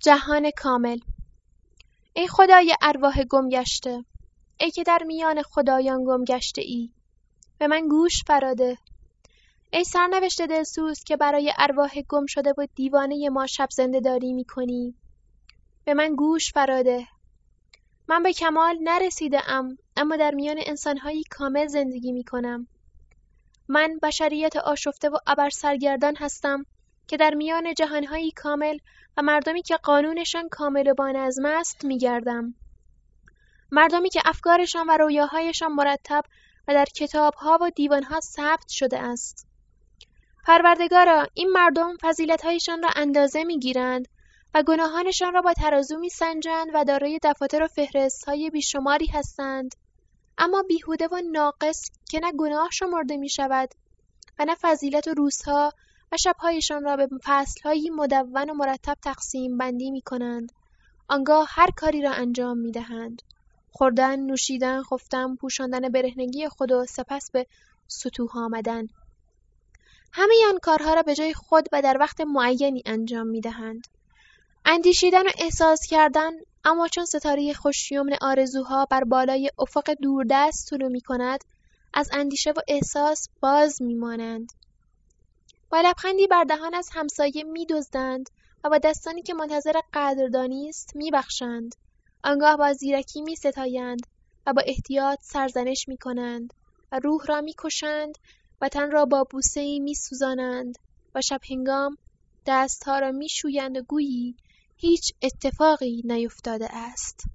جهان کامل. ای خدای ارواح گم گشته، ای که در میان خدایان گم گشته ای، به من گوش فراده. ای سرنوشت دلسوز که برای ارواح گم شده و دیوانه ما شب زنده داری می کنی، به من گوش فراده. من به کمال نرسیده ام، اما در میان انسانهایی کامل زندگی می کنم. من بشریت آشفته و ابر سرگردان هستم که در میان جهانهایی کامل و مردمی که قانونشان کامل و بانظم است می گردم. مردمی که افکارشان و رویاهایشان مرتب و در کتابها و دیوانها ثبت شده است. پروردگارا، این مردم فضیلت‌هایشان را اندازه می‌گیرند و گناهانشان را با ترازو می‌سنجند و دارای دفاتر و فهرست‌های بیشماری هستند، اما بیهوده و ناقص که نه گناه شمرده می‌شود و نه فضیلت و روزها و شب‌هایشان را به فصل‌هایی مدون و مرتب تقسیم بندی می‌کنند. آنگاه هر کاری را انجام می‌دهند: خوردن، نوشیدن، خفتن، پوشاندن برهنگی خود و سپس به ستوه آمدن. همه آن کارها را به جای خود و در وقت معینی انجام می‌دهند. اندیشیدن و احساس کردن، اما چون ستاره خوش‌یمن آرزوها بر بالای افق دوردست طلوع می‌کند، از اندیشه و احساس باز می‌مانند. با لبخندی بر دهان از همسایه می‌دزدند و با دستانی که منتظر قدردانی است می‌بخشند. آنگاه با زیرکی می‌ستایند و با احتیاط سرزنش می‌کنند و روح را می‌کشند و تن را با بوسه‌ای می‌سوزانند و شب هنگام دستها را می‌شویند و گویی هیچ اتفاقی نیفتاده است.